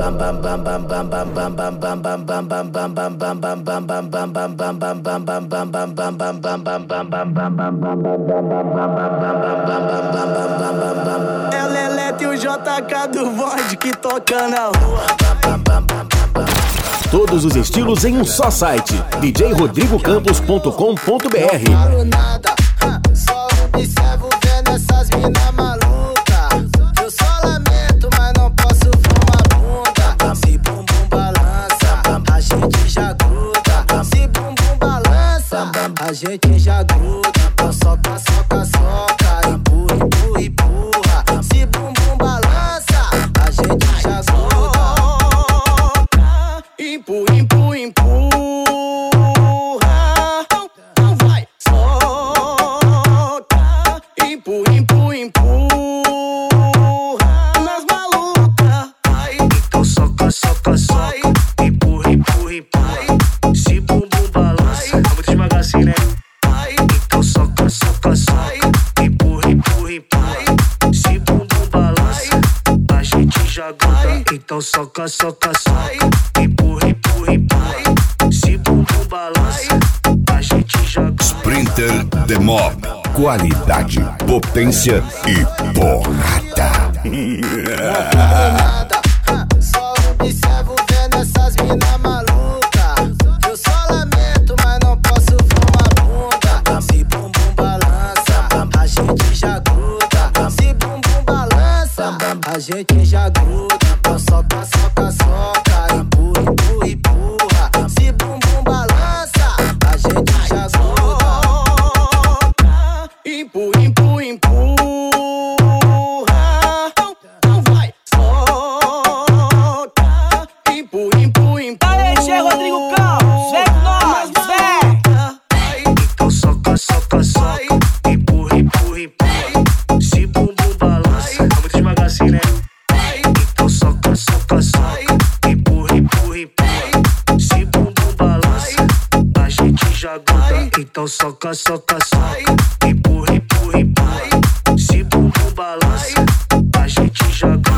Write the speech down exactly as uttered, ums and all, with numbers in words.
É o Lelete e o J K do bonde que toca na rua. Todos os estilos em um só site, d j rodrigo campos ponto com ponto b r. Não falo nada, só observo vendo essas mina maluca. Eu só lamento, mas não posso fumar bunda. Se bumbum balança, a gente já gruda. Se bumbum balança, a gente já gruda. Então soca, soca, soca, empurra, empurra, empurra. Se bumbum balança, a gente já gruda. Empurra, empurra, empurra. Então vai, solta. Empurra, empurra, empurra. Nas malucas. Então soca, soca, soca. Empurra, empurra, empurra. Se bumbum balança, é muito devagar assim, né? Então soca, soca, soca. Empurra, empurra, empurra. Se bumbum balança, a gente já gruda. Então soca, soca, soca. Empurra, empurra, empurra. Se bumbum balança, a gente já gruda. Sprinter The Mob. Qualidade, potência e porrada. Nada, só observo vendo essas mina maluca. Eu só lamento, mas não posso fumar bunda. Se bumbum balança, a gente já gruda. Se bumbum balança, a gente já gruda. Então soca, soca, soca, empurra, empurra, empurra. Se bumbum balança, a gente já gruda. Empurra, empurra, empurra. Então vai, solta. Empurra, empurra, empurra. Aí, G. Rodrigo Campos, vem com nós, vem! Então soca, soca, soca. Empurra, empurra, empurra. Se bumbum balança, é muito devagar assim, né? Então soca, soca, soca. Empurra, empurra, empurra. Se bumbum balança, a gente já gruda. Então soca, soca, soca. Empurra, empurra, empurra. Se bumbum balança, a gente já gruda.